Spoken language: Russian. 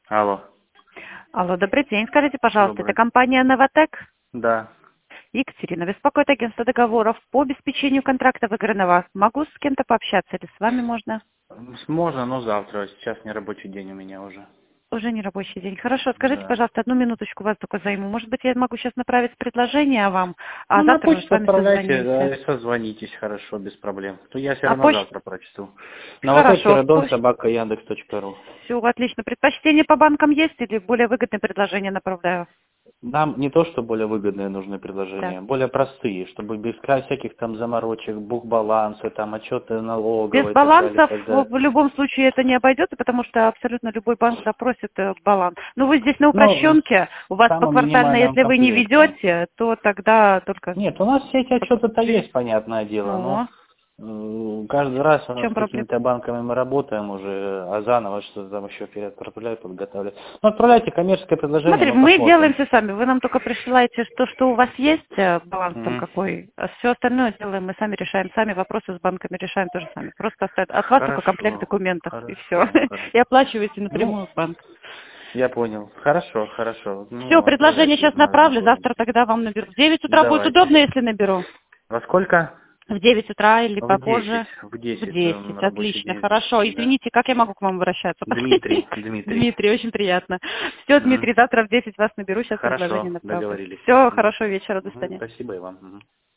Алло. Алло, добрый день. Скажите, пожалуйста, это Добрый. компания «Новотек»? Да. Екатерина, беспокоит агентство договоров по обеспечению контракта в игры на вас. Могу с кем-то пообщаться или с вами можно? Можно, но завтра. Сейчас не рабочий день у меня уже. Уже не рабочий день. Хорошо, скажите, Да. пожалуйста, одну минуточку вас только займу. Может быть, я могу сейчас направить предложение вам, а Ну, на завтра уже с почту вами отправляйте, да, созвонимся. и созвонитесь, хорошо, без проблем. То я все А равно почту? завтра прочту. Хорошо, Новотек-дон собака Яндекс.ру. все отлично. Предпочтение по банкам есть или более выгодное предложение направляю? Нам не то, что более выгодные нужны Так. предложения, более простые, чтобы без всяких там заморочек, бухбалансы, там отчеты Без налоговой и так далее, и балансов так далее. в любом случае это не обойдется, потому что абсолютно любой банк запросит баланс. Ну, вы здесь на Ну, упрощенке, у в вас самом поквартально, минимальном если вы не комплекте. ведете, то тогда только... Нет, у нас все эти отчеты-то есть, понятное дело, но Ну, каждый раз у в нас чем с проблема? какими-то банками мы работаем уже, а заново что-то там еще перед отправлять, подготавливать. Ну, отправляйте коммерческое предложение, Смотри, мы мы делаем посмотрим. все сами. Вы нам только присылаете то, что у вас есть, баланс там Мгм. какой. А все остальное делаем мы сами, решаем сами. Вопросы с банками решаем тоже сами. Просто от вас только комплект Хорошо, документов, и все. хорошо, хорошо. И оплачиваете Ну, напрямую в банк. я понял. Хорошо, хорошо. Все, Ну, предложение отправляйте сейчас на направлю, ознакомление. завтра тогда вам наберу. В 9 утра будет удобно, Давайте. если наберу? Во сколько? В 9 утра или В 10. попозже? В В 10 10. рабочий Отлично, день. хорошо. Да. Извините, как я могу к вам обращаться? Дмитрий, Дмитрий. Дмитрий, очень приятно. Все, Мгм. Дмитрий, завтра в 10 вас наберу, сейчас предложение Хорошо, направлю. договорились. Все, Мгм. хорошего вечера, до Мгм. свидания. Спасибо и вам. Мгм.